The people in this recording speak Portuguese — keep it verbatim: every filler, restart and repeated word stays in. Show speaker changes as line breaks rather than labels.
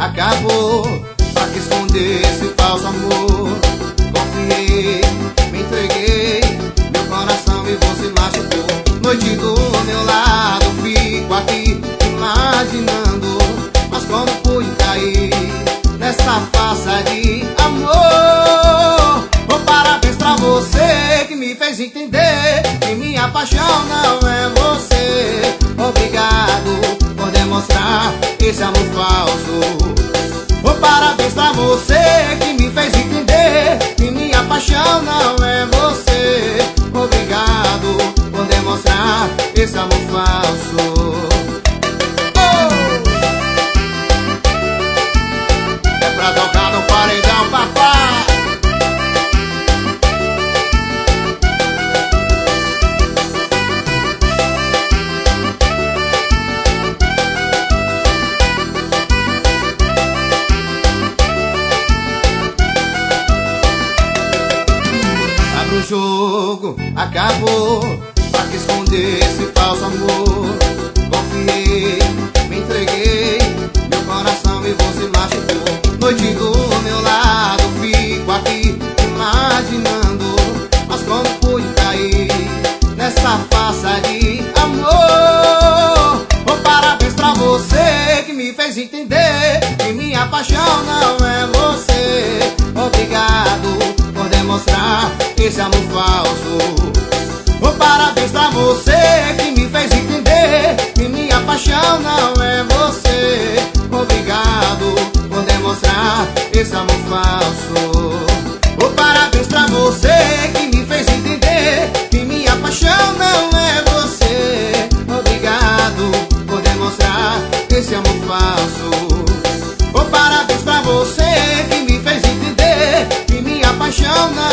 acabou. Pra que esconder esse falso amor? Confiei, me entreguei, meu coração e você machucou. Noite do meu lado, fico aqui imaginando, mas como pude cair nessa farsa de amor? Oh, parabéns pra você que me fez entender que minha paixão não é você. Obrigado por demonstrar esse amor falso. Oh, parabéns pra você que me fez entender que minha paixão não é você. Obrigado por demonstrar esse amor falso. Oh! É pra tocar no paredão, papai. O jogo acabou. Pra que esconder esse falso amor? Confiei, me entreguei, meu coração e você machucou. Noite do meu lado, fico aqui imaginando, mas como pude cair nessa farsa de amor? Oh, parabéns pra você que me fez entender que minha paixão não é você. Obrigado por demonstrar esse amor falso. Oh, parabéns pra você que me fez entender que minha paixão não é você. Obrigado por demonstrar esse amor falso. Oh, parabéns pra você que me fez entender que minha paixão não é você. Obrigado por demonstrar esse amor falso. Oh, parabéns pra você que me fez entender que minha paixão não